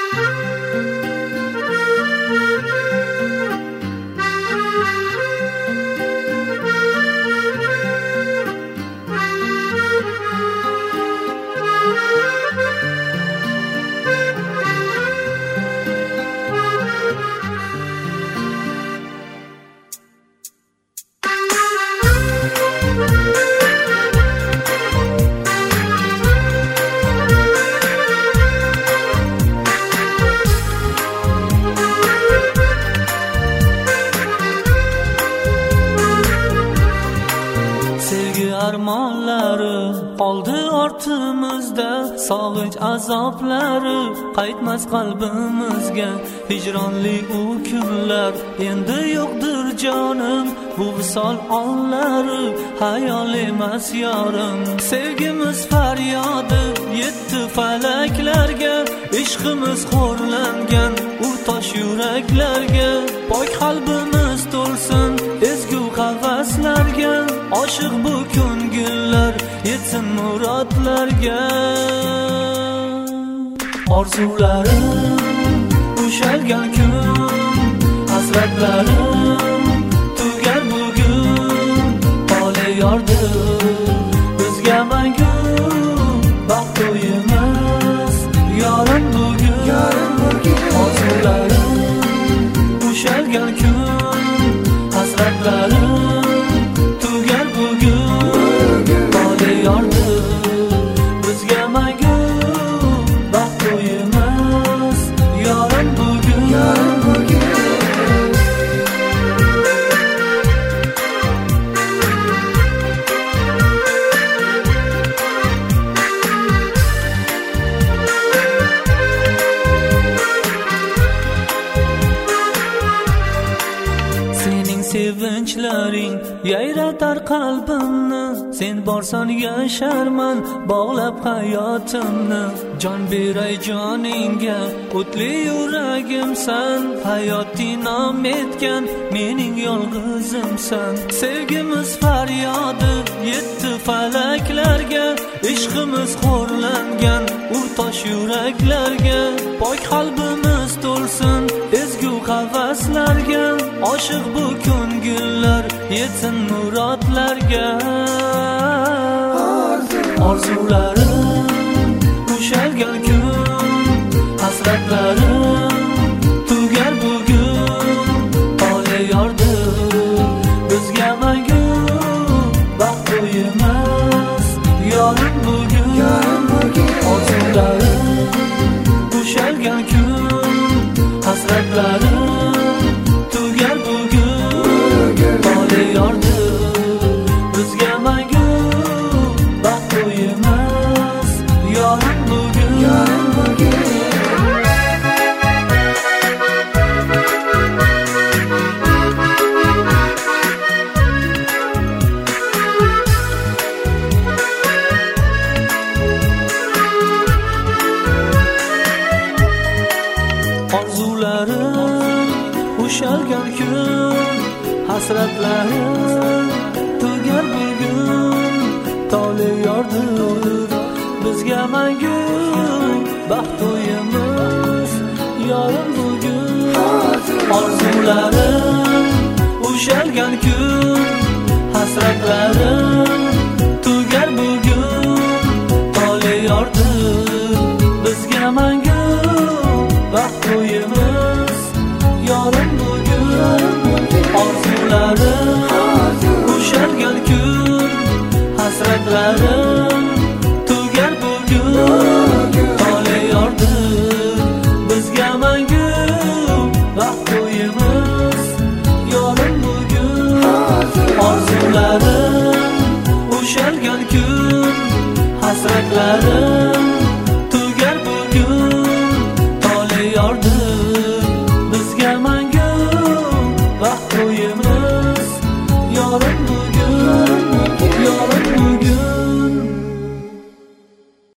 armonlari qoldi ortimizda, sog'inch azoblari qaytmas qalbimizga. Hijronli u kunlar endi yo'qdir jonim, bu visol onlari hayol emas yorim. Sevgimiz faryodi yetdi falaklarga, ishqimiz xo'rlangan u tosh yuraklarga. Pok qalbimiz to'lsin ezgu havaslarga, oshiq bu ko'ngillar yetsin murodlarga. Orzularim ushalgan kun, hasratlarim tugar bugun. Tole yordir bizga mangu, baxt to'yimiz yorim bugun. Orzularim ushalgan kun, hasratlarim tugar bugun. Tole yordir bizga mangu, baxt to'yimiz yorim bugun. Sevinchlaring yayratar qalbimni, sen borsan yasharman bog'lab hayotimni. Jon beray joningga, o'tli yuragimsan, hayot inom etgan mening yolg'izimsan. Sevgimiz faryodi yetdi falaklarga, ishqimiz xo'rlangan u tosh yuraklarga. Pok qalbimiz to'lsin ezgu havaslarga, oshiq bu ko'ngillar yetsin murodlarga. Orzularim ushalgan kun, hasratlarim tugar bugun. Tole yordir bizga mangu, baxt to'yimiz yorim bugun. Orzularim ushalgan kun, hasratlarim tugar bugun. Tole yordir bizga mangu, baxt to'yimiz yorim bugun. Orzularim ushalgan kun, hasratlarim tugar bugun. Tole yordir bizga mangu, baxt to'yimiz yorim bugun. Orzularim ushalgan kun, hasratlarim tugar bugun. Tole yordir bizga mangu, baxt to'yimiz yorim bugun. Orzularim ushalgan kun, hasratlarim tugar bugun. Tole yordir bizga mangu, baxt to'yimiz yorim bugun. Orzularim ushalgan kun, hasratlarim